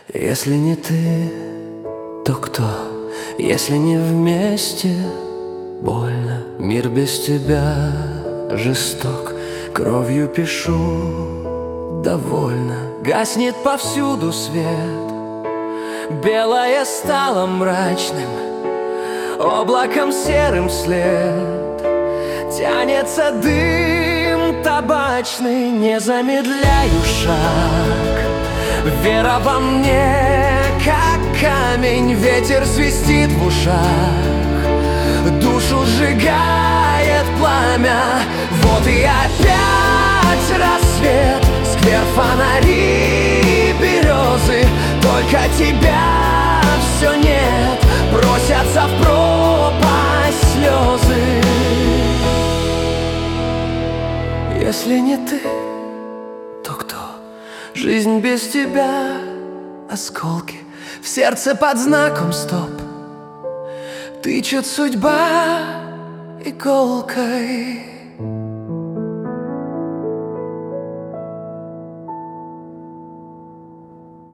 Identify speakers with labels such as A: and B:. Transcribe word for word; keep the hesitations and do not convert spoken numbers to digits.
A: Если не ты, то кто? Если не вместе, больно. Мир без тебя жесток. Кровью пишу, довольно. Гаснет повсюду свет. Белое стало мрачным, облаком серым след. Тянется дым табачный, не замедляю шаг. Вера во мне, как камень, ветер свистит в ушах. Душу сжигает пламя, вот и опять рассвет. Сквер, фонари, березы, только тебя все нет. Просятся в пропасть слезы. Если не ты, то кто? Жизнь без тебя, осколки в сердце под знаком стоп. Тычет судьба иголкой.